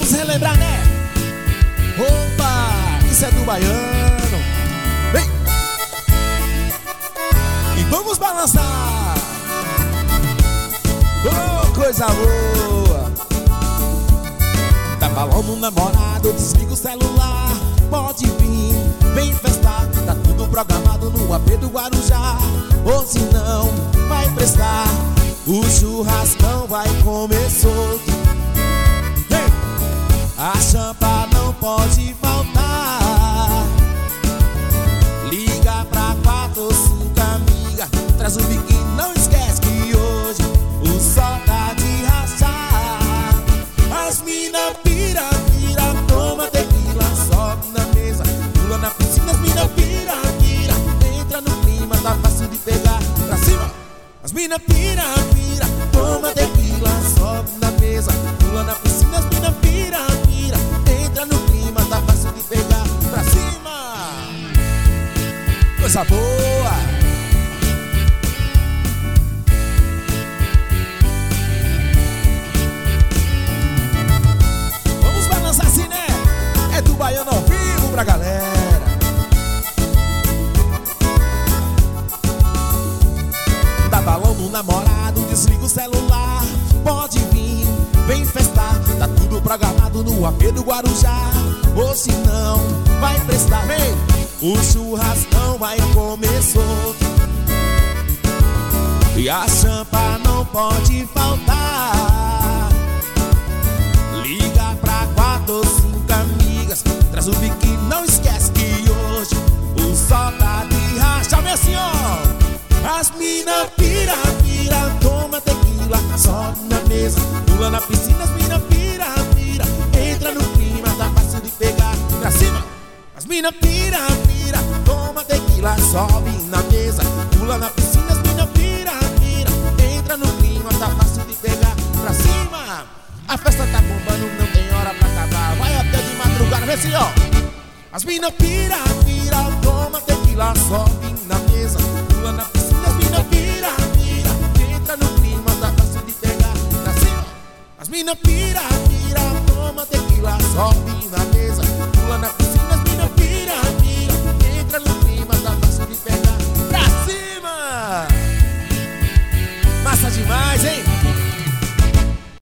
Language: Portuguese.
Vamos relembrar, né? Opa, isso é do baiano. Vem! E vamos balançar. Oh, coisa boa. Tá balão no namorado, desliga o celular. Pode vir, vem festar. Tá tudo programado no AP do Guarujá. Ou se não, vai prestar. O churrascão vai começar. A champa não pode faltar. Liga pra 4 ou 5 amigas. Traz o biquíni, não esquece que hoje o sol tá de rachar. As mina pira, pira, toma tequila, sobe na mesa, pula na piscina. As mina pira, pira, entra no clima, tá fácil de pegar. Pra cima! As mina pira, pira, toma tequila, sobe na mesa, pula na piscina. As mina pira, pira, entra no clima, tá fácil de pegar. Pra cima! Coisa boa! Vamos balançar assim, né? É do baiano ao vivo pra galera. Dá balão no namorado, desliga o celular. Pode vir, vem festar. Tá tudo programado no AP do Guarujá. Ou se não, vai prestar. Vem, o churrascão vai começar. E a champa não pode faltar. Liga pra 4 ou 5 amigas. Traz o biquíni, não esquece que hoje o sol tá de racha. Vem assim, ó. As mina pira, pira, toma tequila, sobe na mesa, pula na piscina. As mina pira, pira, entra no clima, tá fácil de pegar. Pra cima! As mina pira, pira, toma tequila, sobe na mesa, pula na piscina. As mina pira, pira, entra no clima, tá fácil de pegar. Pra cima! A festa tá bombando, não tem hora pra acabar. Vai até de madrugada, vê se ó. As mina pira, pira, toma